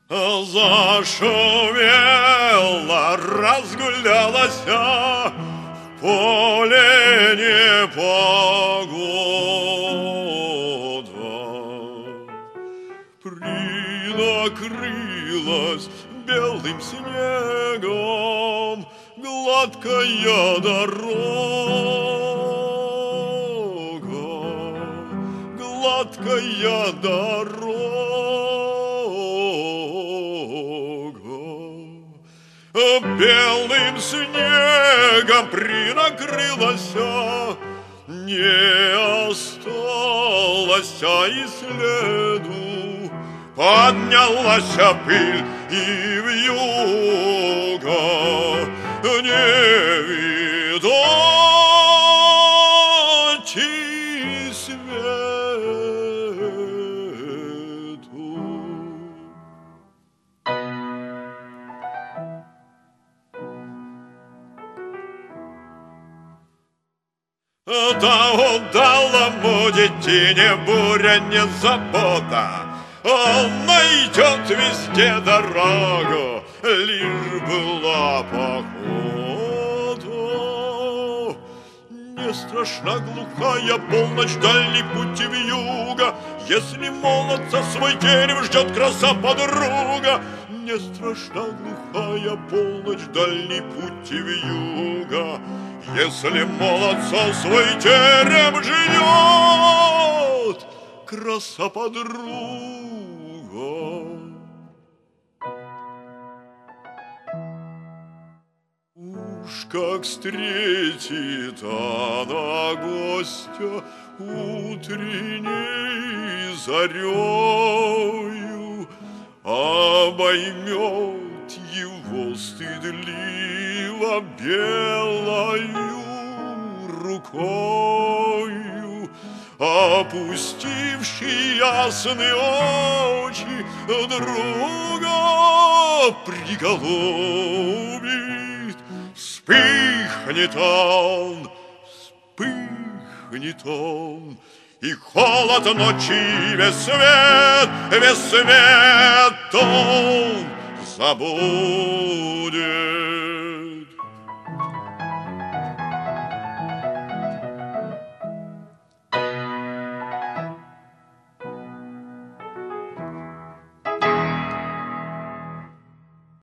Зашумела, разгулялась в поле непогода. Принакрылась белым снегом гладкая дорога, гладкая дорога. Белым снегом принакрылась, не осталось и следу. Поднялась пыль и вьюга, не видать и свету. Да удалому детине буря не забота, он найдет везде дорогу, лишь была погода. Не страшна глухая полночь, дальний путь вьюга, если молодца свой терем ждет краса подруга. Не страшна глухая полночь, дальний путь вьюга, если молодца свой терем ждет краса подруга. Уж как встретит она гостя утренней зарею, обоймет его стыдливо белою рукою, опустивший ясные очи друга приголубит. Вспыхнет он, и холод ночи весь свет он забудет.